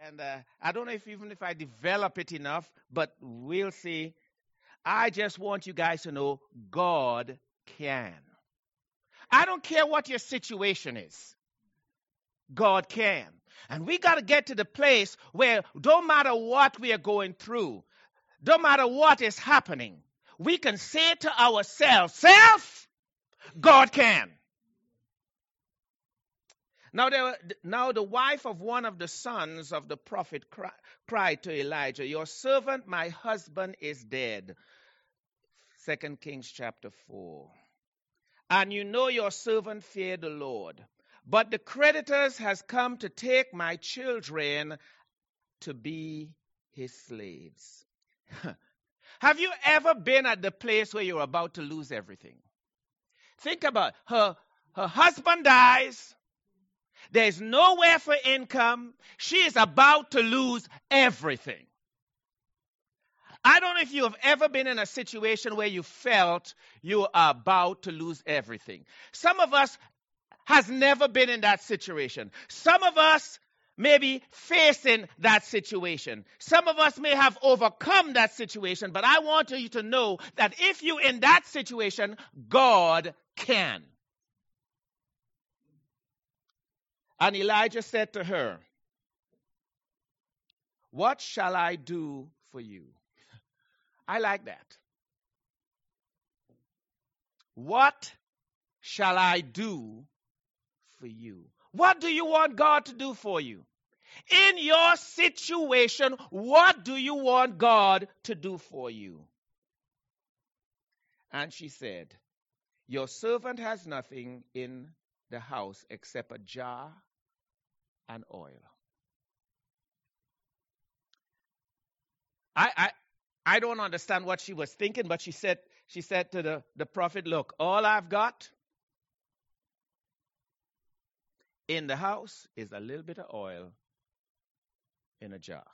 and I don't know even if I develop it enough, but we'll see. I just want you guys to know God can. I don't care what your situation is. God can. And we got to get to the place where don't matter what we are going through, don't matter what is happening, we can say to ourselves, self, God can. Now the wife of one of the sons of the prophet cried to Elijah, your servant, my husband, is dead. 2 Kings chapter 4. And you know your servant feared the Lord. But the creditors has come to take my children to be his slaves. Have you ever been at the place where you're about to lose everything? Think about it. Her husband dies. There's nowhere for income. She is about to lose everything. I don't know if you have ever been in a situation where you felt you are about to lose everything. Some of us has never been in that situation. Some of us may be facing that situation. Some of us may have overcome that situation, but I want you to know that if you're in that situation, God can. And Elijah said to her, what shall I do for you? I like that. What shall I do for you? What do you want God to do for you? In your situation, what do you want God to do for you? And she said, your servant has nothing in the house except a jar and oil. I don't understand what she was thinking, but she said to the prophet, look, all I've got in the house is a little bit of oil in a jar.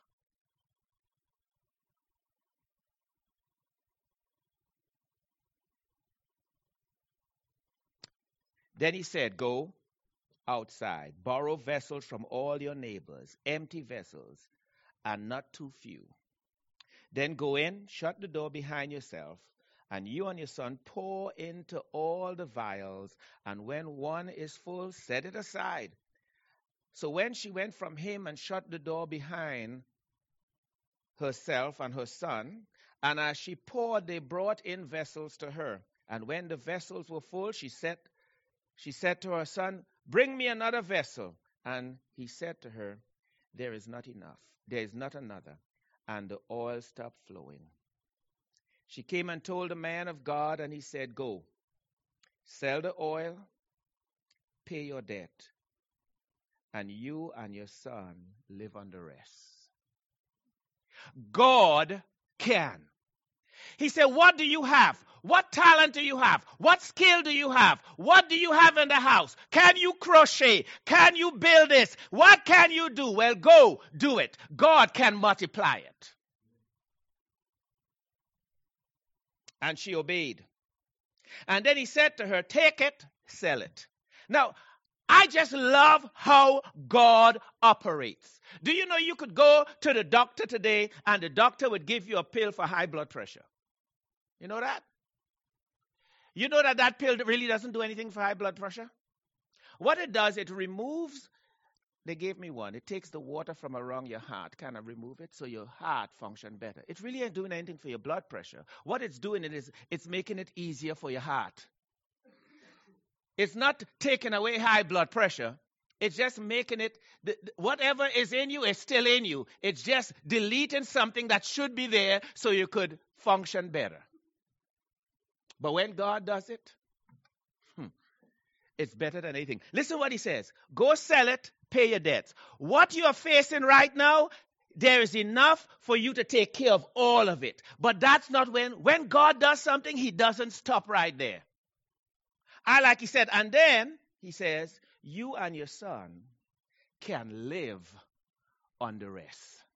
Then he said, go outside, borrow vessels from all your neighbors, empty vessels, and not too few. Then go in, shut the door behind yourself, and you and your son pour into all the vials, and when one is full, set it aside. So when she went from him and shut the door behind herself and her son, and as she poured, they brought in vessels to her. And when the vessels were full, she said to her son, bring me another vessel. And he said to her, there is not enough. There is not another. And the oil stopped flowing. She came and told the man of God, and he said, go, sell the oil, pay your debt, and you and your son live on the rest. God can. He said, what do you have? What talent do you have? What skill do you have? What do you have in the house? Can you crochet? Can you build this? What can you do? Well, go do it. God can multiply it. And she obeyed. And then he said to her, take it, sell it. Now, I just love how God operates. Do you know you could go to the doctor today and the doctor would give you a pill for high blood pressure? You know that? You know that pill really doesn't do anything for high blood pressure? What it does, it removes, they gave me one. It takes the water from around your heart, kind of remove it so your heart function better. It really ain't doing anything for your blood pressure. What it's doing is it's making it easier for your heart. It's not taking away high blood pressure. It's just making it, whatever is in you is still in you. It's just deleting something that should be there so you could function better. But when God does it, it's better than anything. Listen what he says. Go sell it, pay your debts. What you are facing right now, there is enough for you to take care of all of it. But that's not when God does something, he doesn't stop right there. Like he said, and then he says, you and your son can live on the rest.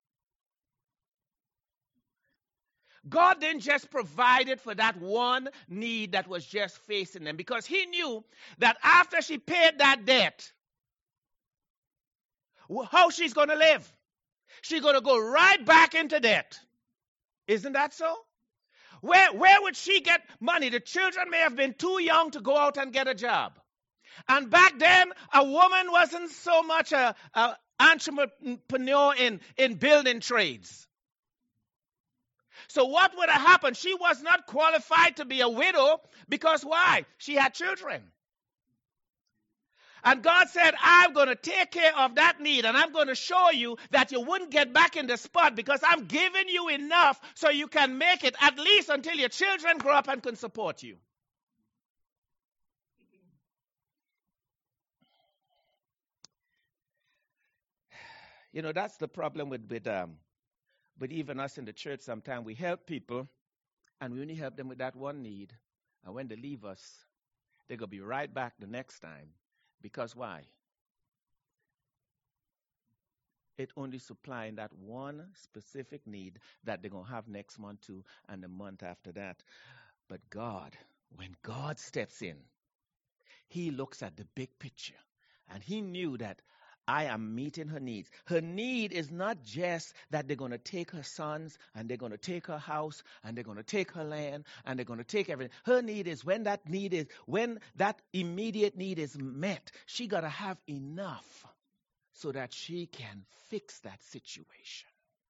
God didn't just provide it for that one need that was just facing them, because he knew that after she paid that debt, how she's going to live. She's going to go right back into debt. Isn't that so? Where would she get money? The children may have been too young to go out and get a job. And back then, a woman wasn't so much an entrepreneur in building trades. So what would have happened? She was not qualified to be a widow because why? She had children. And God said, I'm going to take care of that need, and I'm going to show you that you wouldn't get back in the spot because I'm giving you enough so you can make it at least until your children grow up and can support you. You know, that's the problem with even us in the church. Sometimes we help people, and we only help them with that one need. And when they leave us, they're going to be right back the next time. Because why? It only supplying that one specific need that they're going to have next month too, and the month after that. But God, when God steps in, he looks at the big picture. And he knew that I am meeting her needs. Her need is not just that they're going to take her sons and they're going to take her house and they're going to take her land and they're going to take everything. Her need is when that immediate need is met, she got to have enough so that she can fix that situation.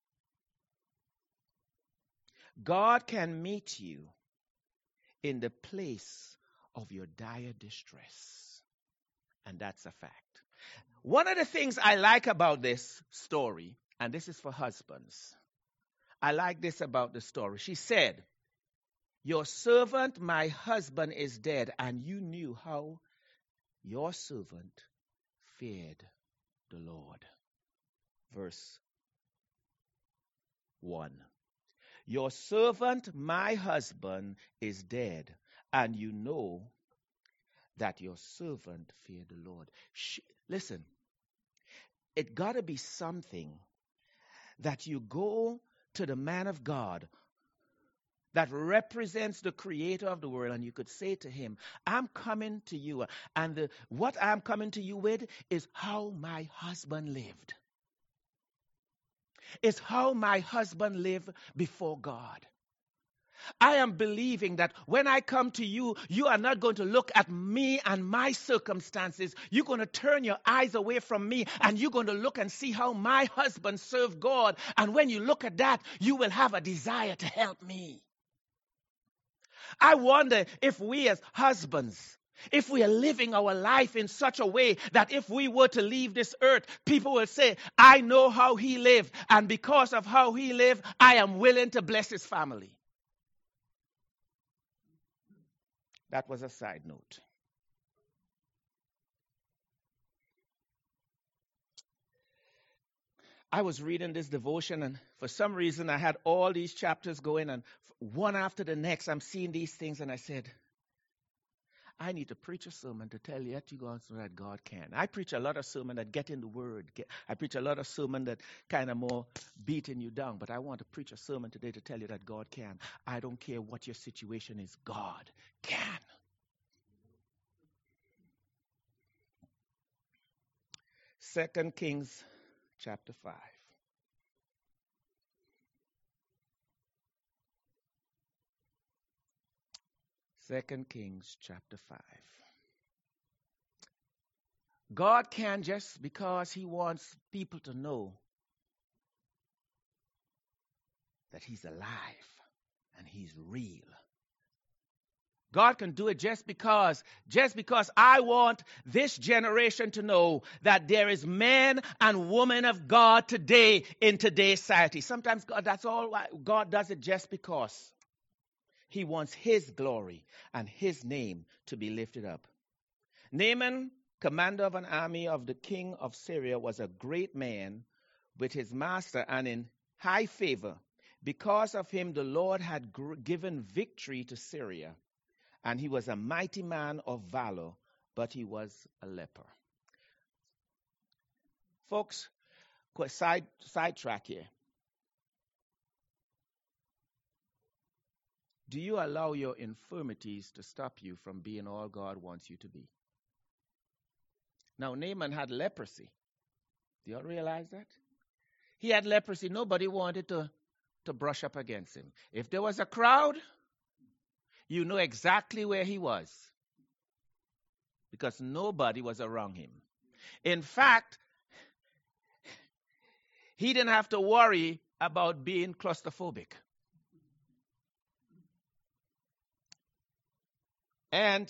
God can meet you in the place of your dire distress. And that's a fact. One of the things I like about this story, and this is for husbands, I like this about the story. She said, your servant, my husband, is dead, and you knew how your servant feared the Lord. Verse 1. Your servant, my husband, is dead, and you know that your servant feared the Lord. Listen. It got to be something that you go to the man of God that represents the creator of the world, and you could say to him, I'm coming to you, and what I'm coming to you with is how my husband lived. It's how my husband lived before God. I am believing that when I come to you, you are not going to look at me and my circumstances. You're going to turn your eyes away from me, and you're going to look and see how my husband served God. And when you look at that, you will have a desire to help me. I wonder if we as husbands, if we are living our life in such a way that if we were to leave this earth, people will say, I know how he lived, and because of how he lived, I am willing to bless his family. That was a side note. I was reading this devotion, and for some reason I had all these chapters going, and one after the next I'm seeing these things, and I said, I need to preach a sermon to tell you that you go so that God can. I preach a lot of sermon that get in the word. I preach a lot of sermon that kind of more beating you down, but I want to preach a sermon today to tell you that God can. I don't care what your situation is, God can. 2 Kings chapter 5. 2 Kings chapter 5. God can just because he wants people to know that he's alive and he's real. God can do it just because I want this generation to know that there is men and women of God today in today's society. Sometimes that's all why God does it, just because he wants his glory and his name to be lifted up. Naaman, commander of an army of the king of Syria, was a great man with his master and in high favor. Because of him, the Lord had given victory to Syria. And he was a mighty man of valor, but he was a leper. Folks, sidetrack here. Do you allow your infirmities to stop you from being all God wants you to be? Now, Naaman had leprosy. Do you all realize that? He had leprosy. Nobody wanted to brush up against him. If there was a crowd, you know exactly where he was because nobody was around him. In fact, he didn't have to worry about being claustrophobic. And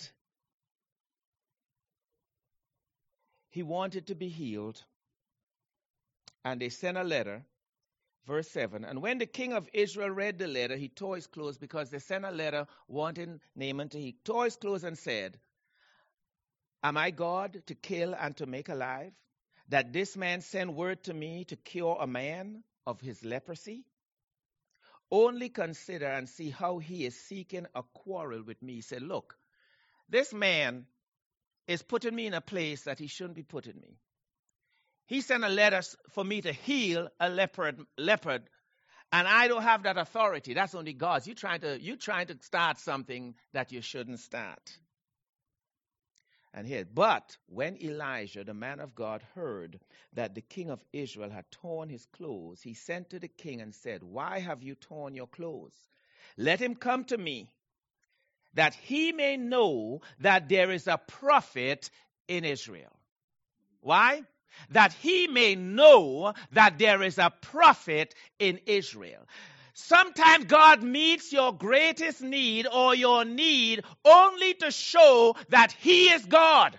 he wanted to be healed. And they sent a letter, verse 7. And when the king of Israel read the letter, he tore his clothes because they sent a letter wanting Naaman to heal. He tore his clothes and said, am I God to kill and to make alive? That this man send word to me to cure a man of his leprosy? Only consider and see how he is seeking a quarrel with me. He said, look, this man is putting me in a place that he shouldn't be putting me. He sent a letter for me to heal a leopard, and I don't have that authority. That's only God's. You're trying to start something that you shouldn't start. And here, but when Elijah, the man of God, heard that the king of Israel had torn his clothes, he sent to the king and said, why have you torn your clothes? Let him come to me, that he may know that there is a prophet in Israel. Why? That he may know that there is a prophet in Israel. Sometimes God meets your greatest need or your need only to show that he is God.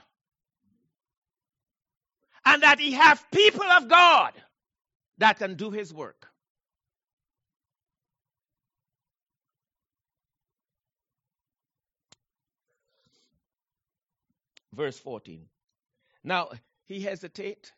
And that he has people of God that can do his work. Verse 14. Now, he hesitated.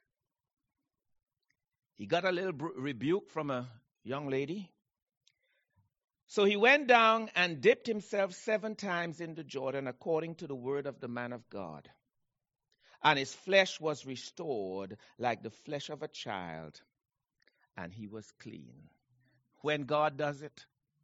He got a little rebuke from a young lady. So he went down and dipped himself 7 times in the Jordan according to the word of the man of God. And his flesh was restored like the flesh of a child, and he was clean. When God does it,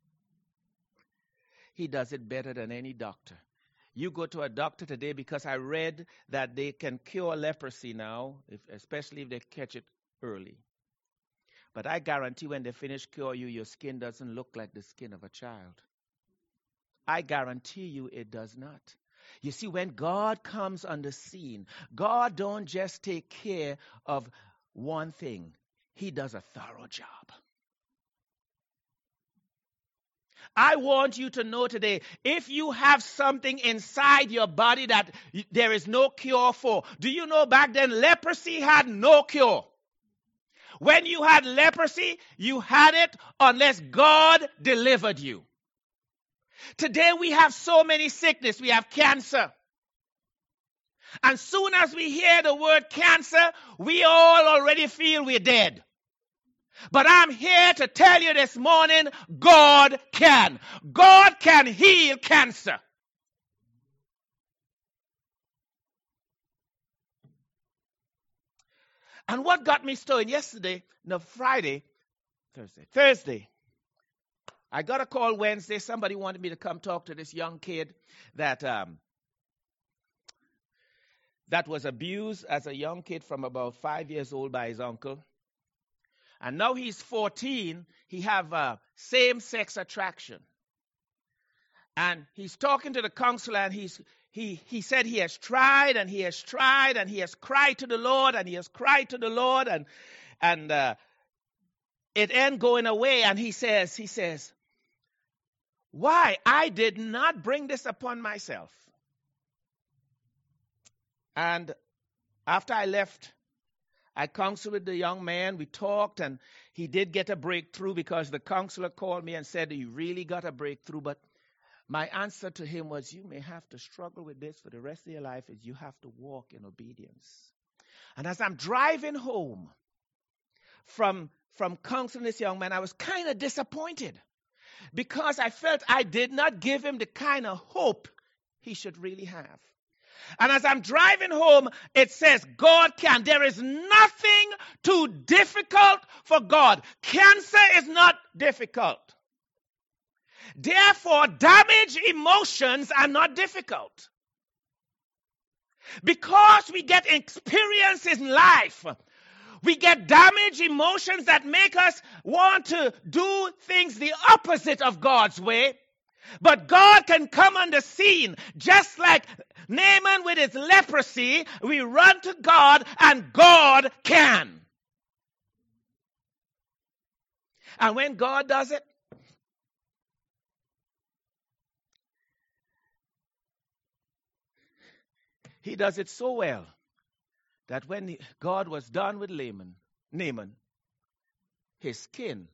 he does it better than any doctor. You go to a doctor today, because I read that they can cure leprosy now, especially if they catch it early. But I guarantee when they finish cure you, your skin doesn't look like the skin of a child. I guarantee you it does not. You see, when God comes on the scene, God don't just take care of one thing. He does a thorough job. I want you to know today, if you have something inside your body that there is no cure for, do you know back then leprosy had no cure? When you had leprosy, you had it unless God delivered you. Today we have so many sickness. We have cancer. And soon as we hear the word cancer, we all already feel we're dead. But I'm here to tell you this morning, God can. God can heal cancer. And what got me stirring Thursday. I got a call Wednesday. Somebody wanted me to come talk to this young kid that was abused as a young kid from about 5 years old by his uncle. And now he's 14. He have same-sex attraction. And he's talking to the counselor, and he said he has tried and he has tried and he has cried to the Lord and he has cried to the Lord and it ain't going away. And he says, why? I did not bring this upon myself. And after I left, I counseled with the young man. We talked, and he did get a breakthrough because the counselor called me and said, you really got a breakthrough. But my answer to him was, you may have to struggle with this for the rest of your life, is you have to walk in obedience. And as I'm driving home from counseling this young man, I was kind of disappointed because I felt I did not give him the kind of hope he should really have. And as I'm driving home, it says, God can. There is nothing too difficult for God. Cancer is not difficult. Therefore, damaged emotions are not difficult. Because we get experience in life, We get damaged emotions that make us want to do things the opposite of God's way. But God can come on the scene. Just like Naaman with his leprosy, we run to God and God can. And when God does it, he does it so well that when God was done with Naaman, his skin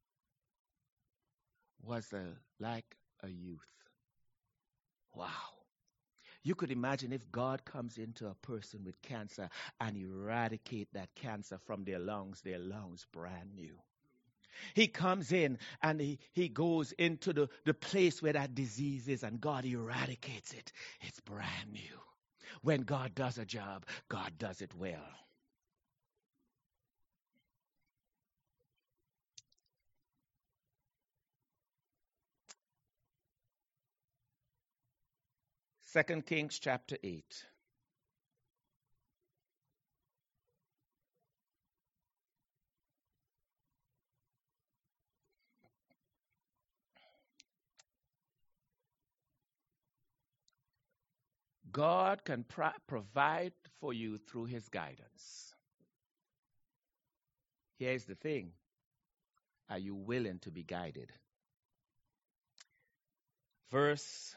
was like a youth. Wow. You could imagine if God comes into a person with cancer and eradicate that cancer from their lungs brand new. He comes in and he goes into the place where that disease is and God eradicates it. It's brand new. When God does a job, God does it well. Second Kings chapter 8. God can provide for you through his guidance. Here's the thing. Are you willing to be guided? Verse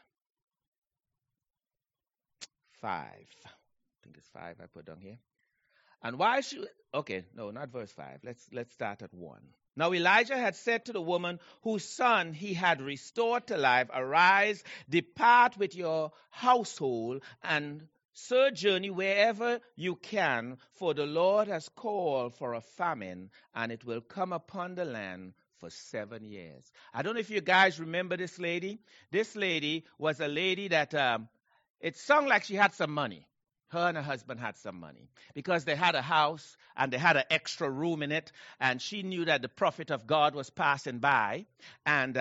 5. I think it's 5 I put down here. And why should... Okay, no, not verse 5. Let's start at 1. Now Elijah had said to the woman whose son he had restored to life, "Arise, depart with your household, and sojourn wherever you can, for the Lord has called for a famine, and it will come upon the land for 7 years." I don't know if you guys remember this lady. This lady was a lady that it sounded like she had some money. Her and her husband had some money because they had a house and they had an extra room in it, and she knew that the prophet of God was passing by, and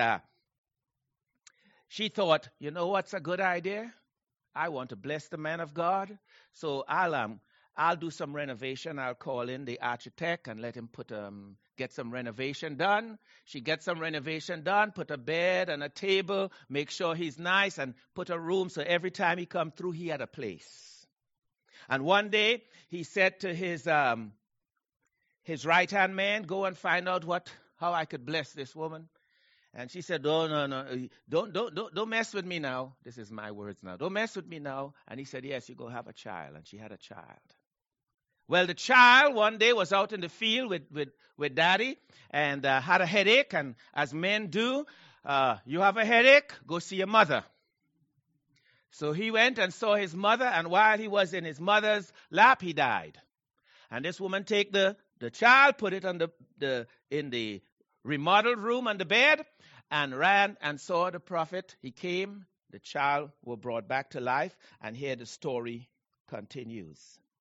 she thought, you know what's a good idea? I want to bless the man of God, so I'll do some renovation. I'll call in the architect and let him get some renovation done. She gets some renovation done, put a bed and a table, make sure he's nice, and put a room so every time he come through, he had a place. And one day, he said to his right-hand man, "Go and find out how I could bless this woman." And she said, "Oh, no, don't mess with me now." This is my words now. "Don't mess with me now." And he said, "Yes, you go have a child." And she had a child. Well, the child one day was out in the field with daddy and had a headache. And as men do, you have a headache, go see your mother. So he went and saw his mother, and while he was in his mother's lap, he died. And this woman take the child, put it on in the remodeled room on the bed, and ran and saw the prophet. He came, the child was brought back to life, and here the story continues.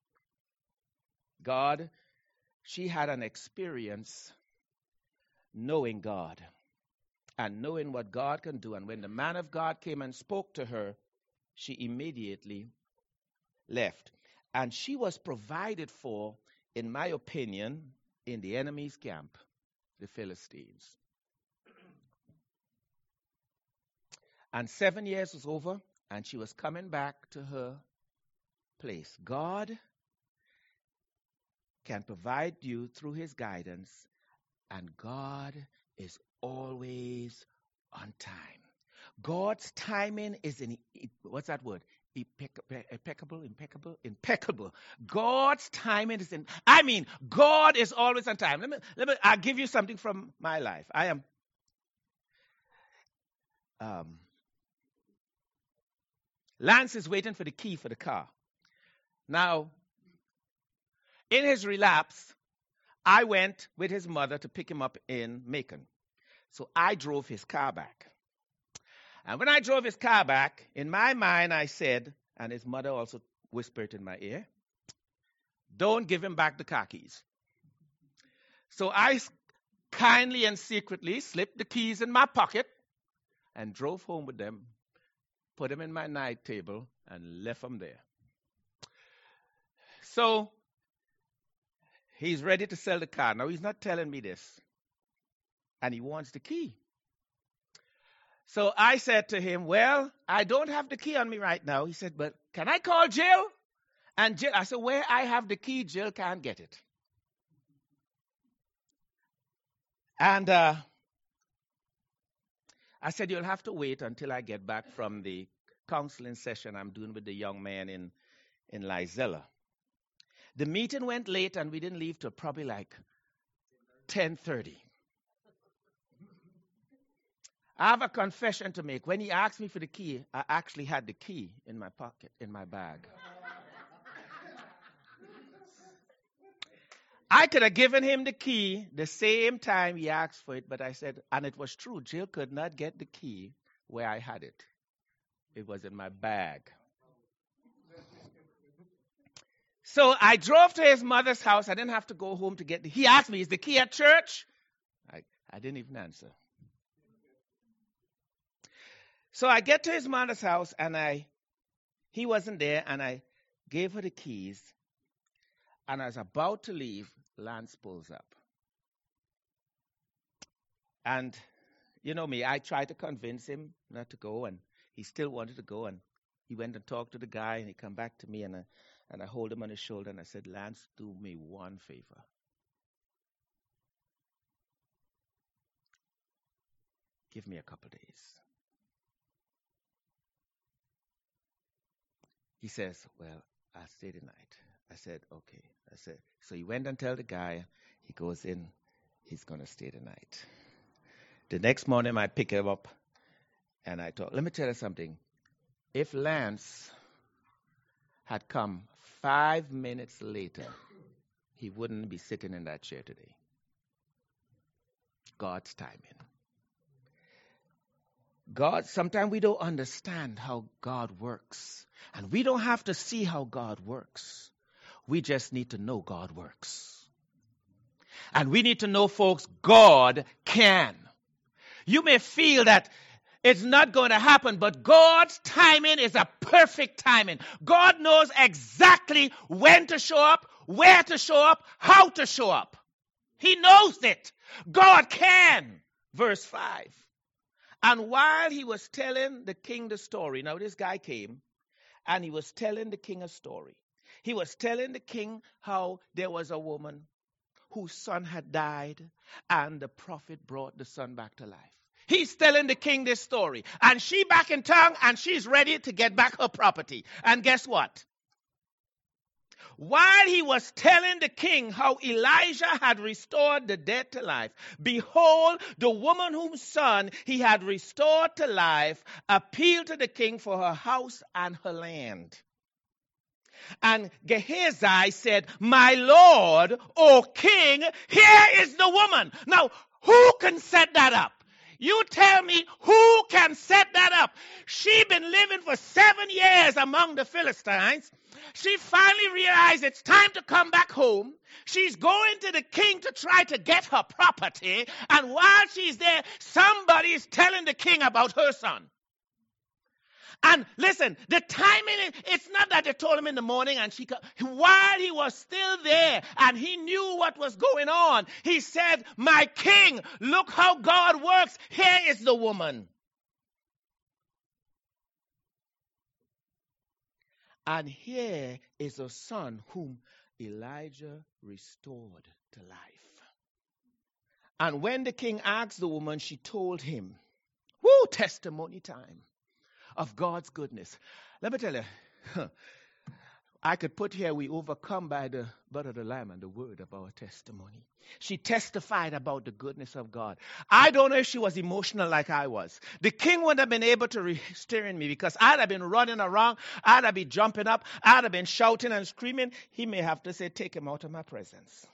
She had an experience knowing God and knowing what God can do. And when the man of God came and spoke to her, she immediately left. And she was provided for, in my opinion, in the enemy's camp, the Philistines. And 7 years was over, and she was coming back to her place. God can provide you through his guidance, and God is always on time. God's timing is what's that word? Impeccable. God's timing is God is always on time. I'll give you something from my life. Lance is waiting for the key for the car. Now, in his relapse, I went with his mother to pick him up in Macon. So I drove his car back. And when I drove his car back, in my mind I said, and his mother also whispered in my ear, "Don't give him back the car keys." So I kindly and secretly slipped the keys in my pocket and drove home with them, put them in my night table, and left them there. So He's ready to sell the car. Now, he's not telling me this. And he wants the key. So I said to him, well, I don't have the key on me right now. He said, but can I call Jill? And Jill, I said, where I have the key, Jill can't get it. And I said, you'll have to wait until I get back from the counseling session I'm doing with the young man in Lizella. The meeting went late, and we didn't leave till probably like 10:30. I have a confession to make. When he asked me for the key, I actually had the key in my pocket, in my bag. I could have given him the key the same time he asked for it, but I said, and it was true, Jill could not get the key where I had it. It was in my bag. So I drove to his mother's house. I didn't have to go home to get the key. He asked me, is the key at church? I didn't even answer. So I get to his mother's house, and he wasn't there, and I gave her the keys. And I was about to leave, Lance pulls up. And you know me, I tried to convince him not to go, and he still wanted to go. And he went and talked to the guy, and he come back to me, and I hold him on his shoulder, and I said, Lance, do me one favor. Give me a couple days. He says, well, I'll stay the night. I said, okay. I said, so he went and tell the guy, he goes in, he's going to stay the night. The next morning, I pick him up, and I talk. Let me tell you something. If Lance had come 5 minutes later, he wouldn't be sitting in that chair today. God's timing. God, sometimes we don't understand how God works. And we don't have to see how God works. We just need to know God works. And we need to know, folks, God can. You may feel that it's not going to happen, but God's timing is a perfect timing. God knows exactly when to show up, where to show up, how to show up. He knows it. God can. Verse 5. And while he was telling the king the story, now this guy came, and he was telling the king a story. He was telling the king how there was a woman whose son had died, and the prophet brought the son back to life. He's telling the king this story. And she back in town, and she's ready to get back her property. And guess what? While he was telling the king how Elijah had restored the dead to life, behold, the woman whose son he had restored to life appealed to the king for her house and her land. And Gehazi said, my lord, O king, here is the woman. Now, who can set that up? You tell me, who can set that up? She'd been living for 7 years among the Philistines. She finally realized it's time to come back home. She's going to the king to try to get her property. And while she's there, somebody's telling the king about her son. And listen, the timing, it's not that they told him in the morning and while he was still there and he knew what was going on, he said, my king, look how God works. Here is the woman. And here is a son whom Elijah restored to life. And when the king asked the woman, she told him, testimony time of God's goodness. Let me tell you, I could put here, we overcome by the blood of the Lamb and the word of our testimony. She testified about the goodness of God. I don't know if she was emotional like I was. The king wouldn't have been able to steer me because I'd have been running around, I'd have been jumping up, I'd have been shouting and screaming. He may have to say, take him out of my presence.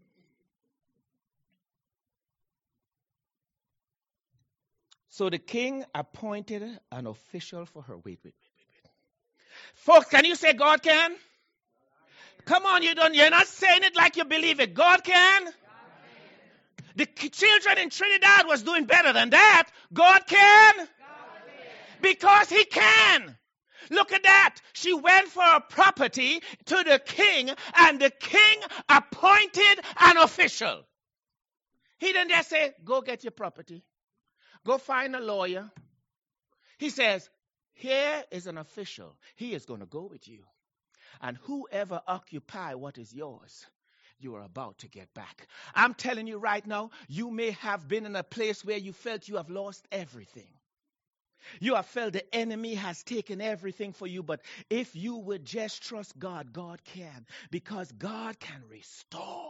So the king appointed an official for her. Wait. Folks, can you say God can? Come on, you're not saying it like you believe it. God can? The children in Trinidad was doing better than that. God can? Because he can. Look at that. She went for a property to the king, and the king appointed an official. He didn't just say, go get your property. Go find a lawyer. He says, here is an official. He is going to go with you. And whoever occupy what is yours, you are about to get back. I'm telling you right now, you may have been in a place where you felt you have lost everything. You have felt the enemy has taken everything for you, but if you would just trust God, God can, because God can restore.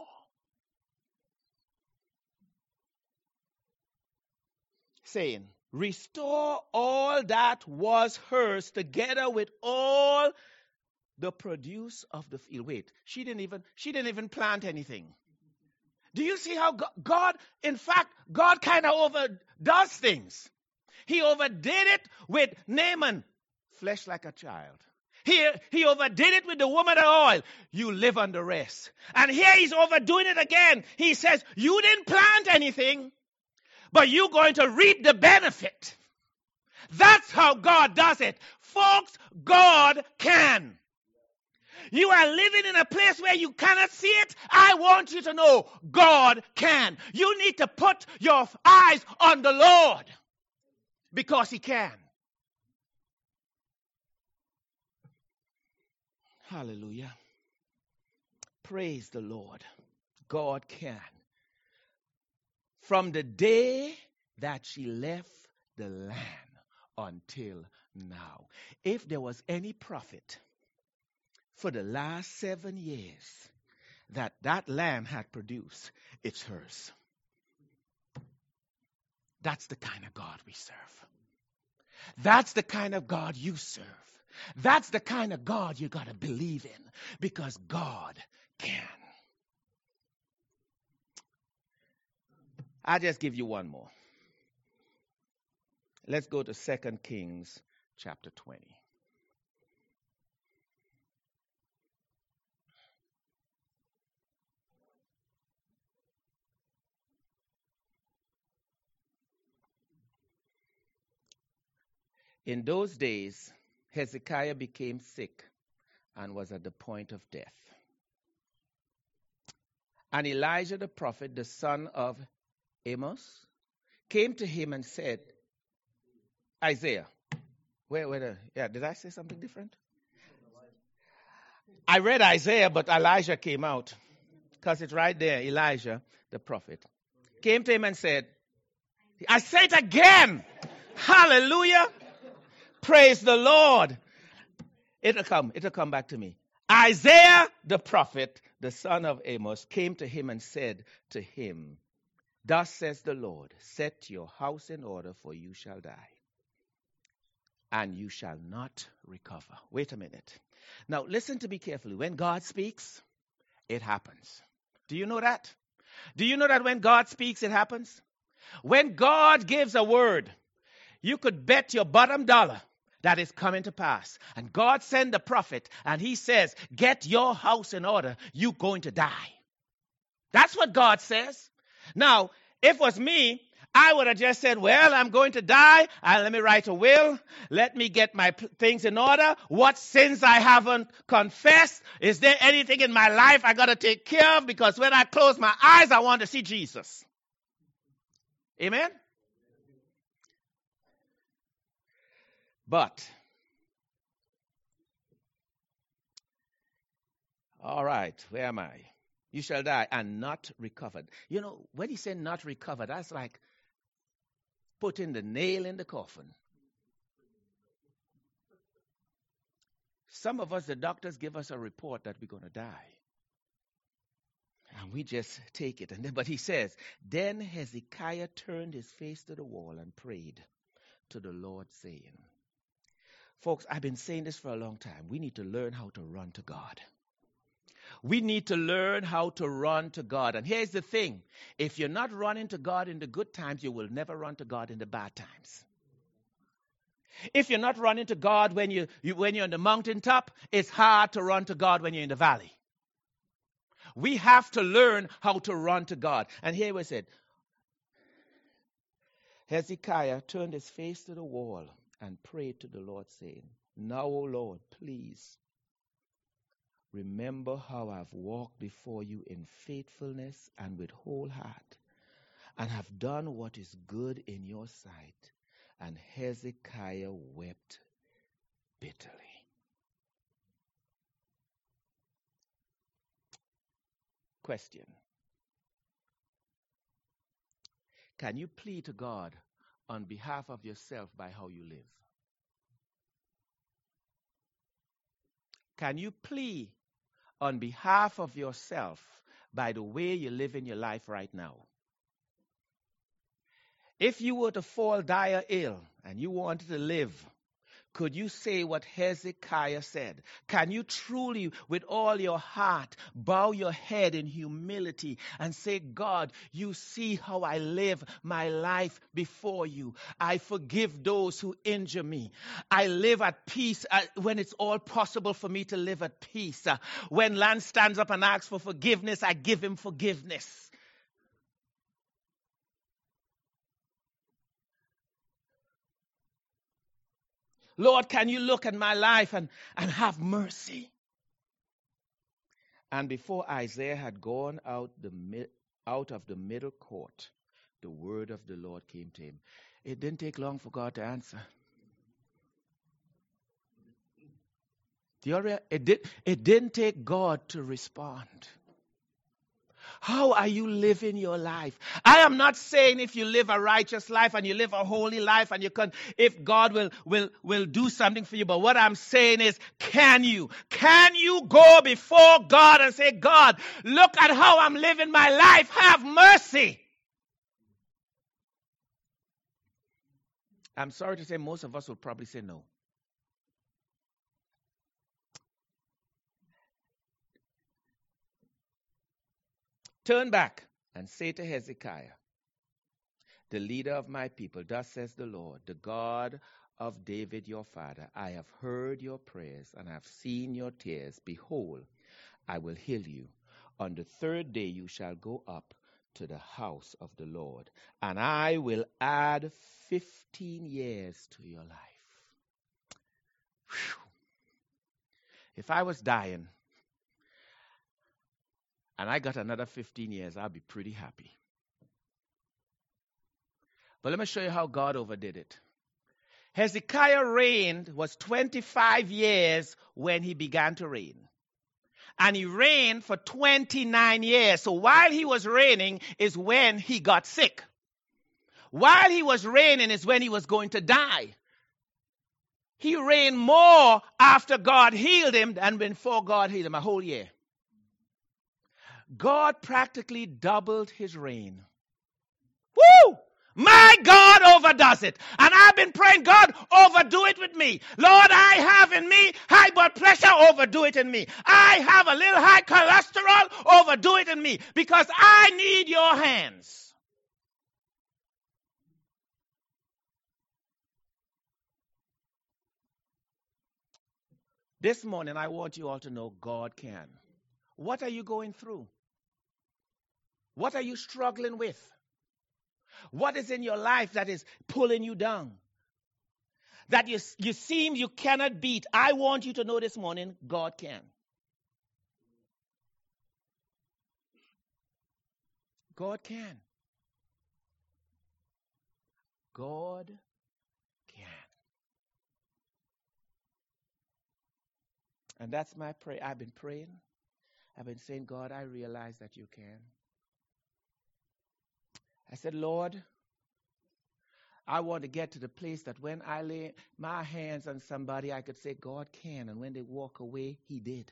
Saying, restore all that was hers together with all the produce of the field. Wait, she didn't even plant anything. Do you see how God, in fact, God kind of overdoes things. He overdid it with Naaman, flesh like a child. He overdid it with the woman of oil. You live under rest. And here he's overdoing it again. He says, you didn't plant anything, but you're going to reap the benefit. That's how God does it. Folks, God can. You are living in a place where you cannot see it. I want you to know God can. You need to put your eyes on the Lord because He can. Hallelujah. Praise the Lord. God can. From the day that she left the land until now. If there was any prophet for the last 7 years that land had produced, it's hers. That's the kind of God we serve. That's the kind of God you serve. That's the kind of God you got to believe in, because God can. I'll just give you one more. Let's go to 2 Kings chapter 20. In those days, Hezekiah became sick and was at the point of death. And Elijah the prophet, the son of Amos, came to him and said, Isaiah. Did I say something different? I read Isaiah, but Elijah came out because it's right there. Elijah the prophet came to him and said, I say it again. Hallelujah. Praise the Lord. It'll come back to me. Isaiah the prophet, the son of Amos, came to him and said to him, thus says the Lord, set your house in order, for you shall die, and you shall not recover. Wait a minute. Now listen to me carefully. When God speaks, it happens. Do you know that? Do you know that when God speaks, it happens? When God gives a word, you could bet your bottom dollar that is coming to pass. And God sent the prophet, and he says, get your house in order. You're going to die. That's what God says. Now, if it was me, I would have just said, well, I'm going to die. Let me write a will. Let me get my things in order. What sins I haven't confessed? Is there anything in my life I got to take care of? Because when I close my eyes, I want to see Jesus. Amen? But, all right, where am I? You shall die and not recovered. You know, when he said not recovered, that's like putting the nail in the coffin. Some of us, the doctors give us a report that we're going to die. And we just take it. But he says, then Hezekiah turned his face to the wall and prayed to the Lord, saying, folks, I've been saying this for a long time. We need to learn how to run to God. We need to learn how to run to God. And here's the thing. If you're not running to God in the good times, you will never run to God in the bad times. If you're not running to God when you're on the mountaintop, it's hard to run to God when you're in the valley. We have to learn how to run to God. And here we said, Hezekiah turned his face to the wall and prayed to the Lord, saying, Now, O Lord, please remember how I've walked before you in faithfulness and with whole heart, and have done what is good in your sight. And Hezekiah wept bitterly. Question. Can you plead to God on behalf of yourself by how you live? Can you plead on behalf of yourself by the way you live in your life right now? If you were to fall dire ill and you wanted to live, could you say what Hezekiah said? Can you truly, with all your heart, bow your head in humility and say, God, you see how I live my life before you. I forgive those who injure me. I live at peace when it's all possible for me to live at peace. When Lance stands up and asks for forgiveness, I give him forgiveness. Lord, can you look at my life and have mercy? And before Isaiah had gone out of the middle court, the word of the Lord came to him. It didn't take long for God to answer. It didn't take God to respond. How are you living your life? I am not saying if you live a righteous life and you live a holy life and if God will do something for you. But what I'm saying is, can you go before God and say, God, look at how I'm living my life. Have mercy. I'm sorry to say most of us will probably say no. Turn back and say to Hezekiah, the leader of my people, thus says the Lord, the God of David your father, I have heard your prayers and have seen your tears. Behold, I will heal you. On the third day you shall go up to the house of the Lord, and I will add 15 years to your life. Whew. If I was dying, and I got another 15 years, I'll be pretty happy. But let me show you how God overdid it. Hezekiah reigned was 25 years when he began to reign. And he reigned for 29 years. So while he was reigning is when he got sick. While he was reigning is when he was going to die. He reigned more after God healed him than before God healed him, a whole year. God practically doubled his reign. Woo! My God overdoes it. And I've been praying, God, overdo it with me. Lord, I have in me high blood pressure, overdo it in me. I have a little high cholesterol, overdo it in me. Because I need your hands. This morning, I want you all to know God can. What are you going through? What are you struggling with? What is in your life that is pulling you down? That you seem you cannot beat. I want you to know this morning, God can. God can. God can. And that's my prayer. I've been praying. I've been saying, God, I realize that you can. I said, Lord, I want to get to the place that when I lay my hands on somebody, I could say, God can. And when they walk away, he did.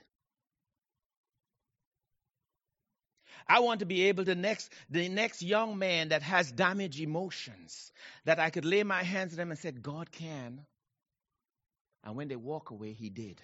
I want to be able to the next young man that has damaged emotions, that I could lay my hands on them and say, God can. And when they walk away, he did.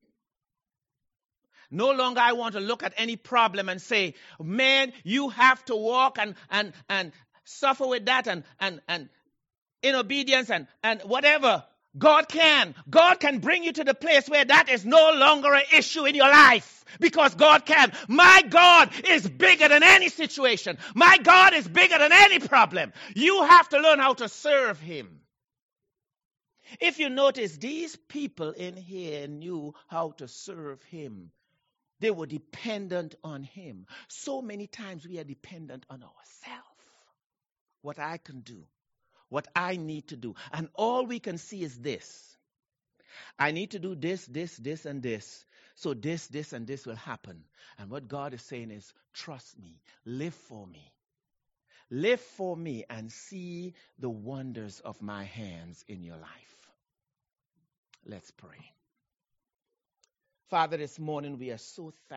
No longer I want to look at any problem and say, man, you have to walk and suffer with that and in obedience and whatever. God can. God can bring you to the place where that is no longer an issue in your life. Because God can. My God is bigger than any situation. My God is bigger than any problem. You have to learn how to serve him. If you notice, these people in here knew how to serve him. They were dependent on him. So many times we are dependent on ourselves. What I can do, what I need to do. And all we can see is this. I need to do this, this, this, and this. So this, this, and this will happen. And what God is saying is, trust me, live for me. Live for me and see the wonders of my hands in your life. Let's pray. Father, this morning we are so thankful.